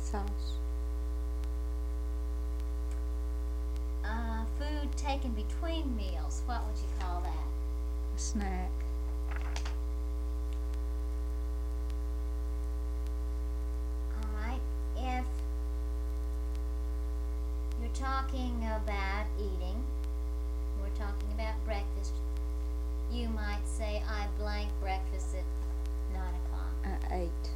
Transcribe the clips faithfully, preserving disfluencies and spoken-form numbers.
Sauce. Uh, food taken between meals. What would you call that? A snack. Alright, if you're talking about eating, we're talking about breakfast, you might say, I blank breakfast at nine o'clock. I ate.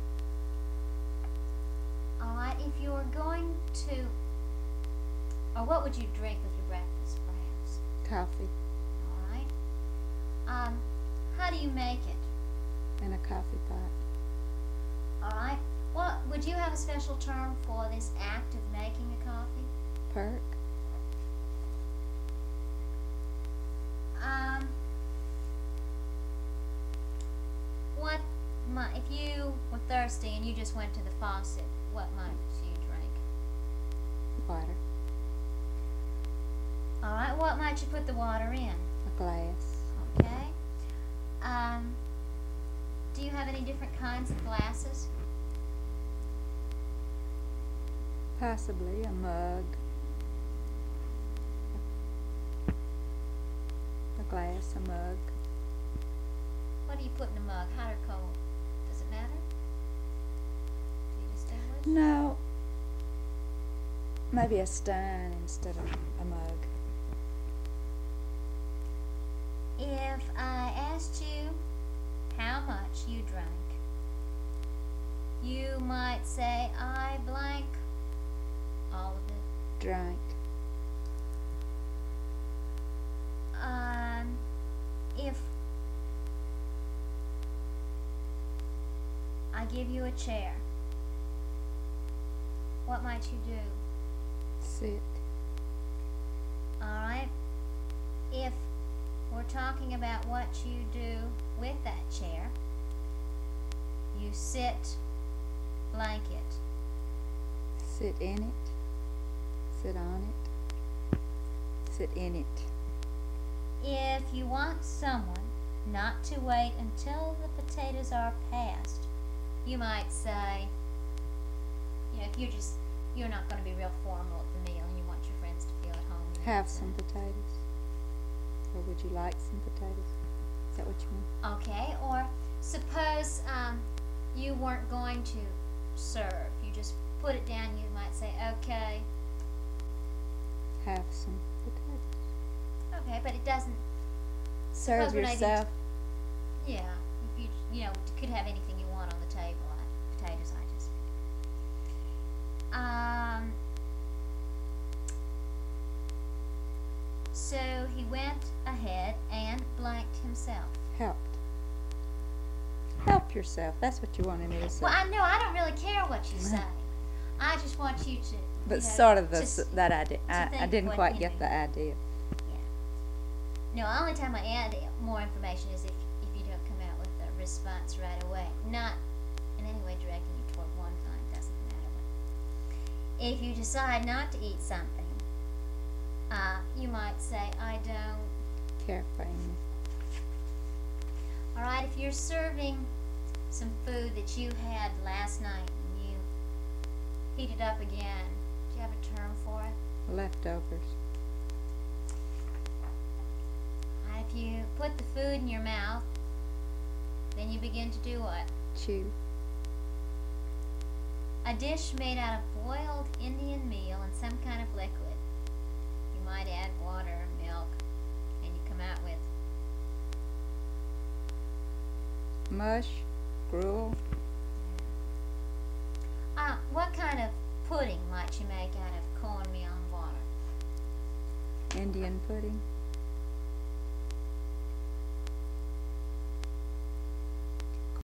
Alright, if you're going to, or what would you drink with your breakfast, perhaps? Coffee. Alright. Um, how do you make it? In a coffee pot. Alright. Well, would you have a special term for this act of making a coffee? Perk. Um, what might, if you were thirsty and you just went to the faucet, what might you drink? Water. Alright, what might you put the water in? A glass. Okay. Um, do you have any different kinds of glasses? Possibly a mug. A glass, a mug. What do you put in a mug, hot or cold? Does it matter? Do you distinguish? No. Maybe a stein instead of a mug. If I asked you how much you drank, you might say, I blank all of it. Drank. Um, if I give you a chair, what might you do? Sit. Alright? If we're talking about what you do with that chair, you sit, blank it. Sit in it. Sit on it. Sit in it. If you want someone not to wait until the potatoes are passed, you might say, you know, if you're just, you're not going to be real formal at the meal and you want your friends to feel at home. you Have might say, some potatoes. Or would you like some potatoes? Is that what you mean? Okay, or suppose um, you weren't going to serve. You just put it down, you might say, okay, Have some potatoes. okay, but it doesn't, Serve Suppose we're not even- yourself. yeah, if you, you know, you could have anything you want on the table, like potatoes, I just Um, so he went ahead and blanked himself. Helped. Help yourself. That's what you wanted me to say. Well, I know, I don't really care what you say. I just want you to, but you know, sort of the, to s s- that idea. to I, think I of didn't what, quite you get know. the idea. No, the only time I add more information is if, if you don't come out with a response right away. Not in any way directing you toward one kind, doesn't matter. If you decide not to eat something, uh, you might say, I don't. Care for Amy. Alright, if you're serving some food that you had last night and you heat it up again, do you have a term for it? Leftovers. Alright, if you put the food in your mouth, then you begin to do what? Chew. A dish made out of boiled Indian meal and some kind of liquid. You might add water, milk, and you come out with Mush. Gruel. uh, what kind of pudding might you make out of cornmeal and water? Indian pudding.